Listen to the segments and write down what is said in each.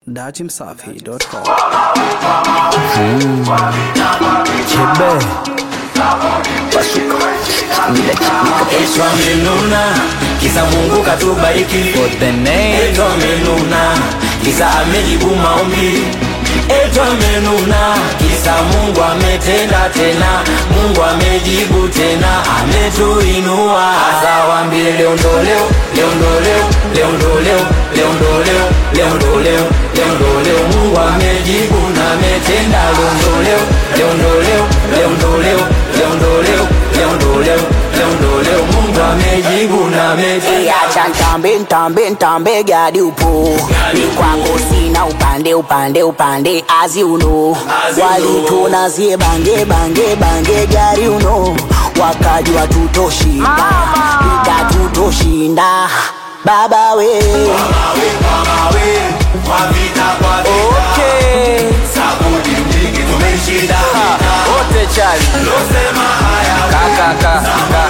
datimsafi.com. Chebe Pasuka Etwa menuna, kisa Mungu katubariki. For the name Etwa menuna, kisa amejibu maombi. Etwa menuna, kisa Mungu ametenda tena. Mungu amejibu tena, ametuinua. Asa wambie leo ndo leo, leo ndo leo, leo ndo leo, leo ndo leo, leo ndo leo, leo ndo leo. Mungu amejibu na ametenda. Leo ndo leo, leo ndo leo, leo ndo leo, leo ndo leo, leo ndo leo, leo ndo leo. Mungu amejibu na ametenda. Acha ntambe gadi upo. Ni kwangu sina upande as you know. Walituna zie bange gari uno. Wakajua tutoshinda, tutoshinda. Baba we Kwa vita, kwa vita. Okay Sabudi mdigi tumeshinda. Ote chali Losema haya Kaka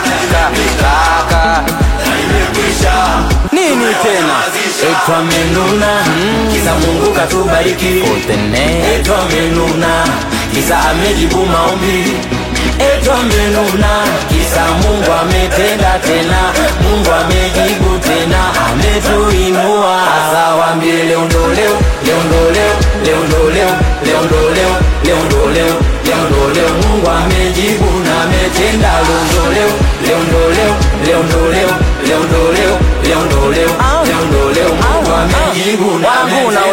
imekwisha. Nini tena Etwa menuna, kisa Mungu katubariki. For the name Etwa menuna, kisa amejibu maombi. Etwa menuna, kisa Mungu ametenda tena. Mungu amejibu tena, ametuinua. Asa wambie leo ndo leo, leo ndo leo, leo ndo leo, leo ndo leo, leo ndo leo, leo ndo leo. Mungu amejibu na ametenda. Leo ndo leo, leo ndo leo, leo ndo leo, leo ndo leo, leo ndo leo, leo ndo leo. Mungu amejibu na wangu ametenda.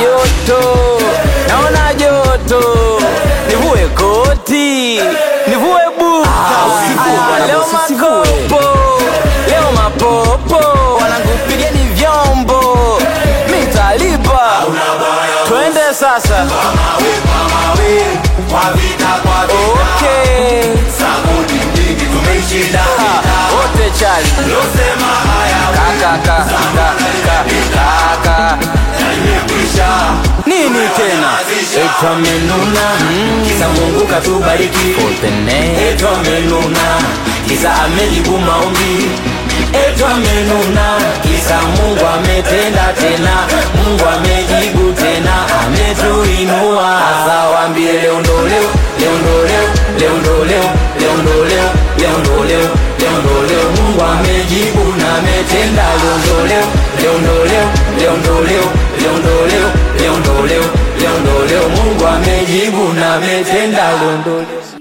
naona joto nivue koti nivue buta leo mapopo wanangupigeni vyombo mitalipa twende sasa Kwa vita, kwa vita. okay Sabudi mdigi tumeshinda. wote chali Losema haya kaka imekwisha. nini tena Etwa menuna, kisa Mungu katubariki. For the name Etwa menuna, kisa amejibu maombi. Etwa menuna, kisa Mungu ametenda tena. Mungu amejibu tena, ametuinua. Asa wambie leo ndo leo, leo ndo leo, leo ndo leo, leo ndo leo, leo ndo leo, leo ndo leo. Mungu amejibu na ametenda. Leo ndo leo, leo ndo leo, leo ndo leo, leo ndo leo, leo ndo leo, leo ndo leo. Mungu amejibu na ametenda. Leo ndo leo.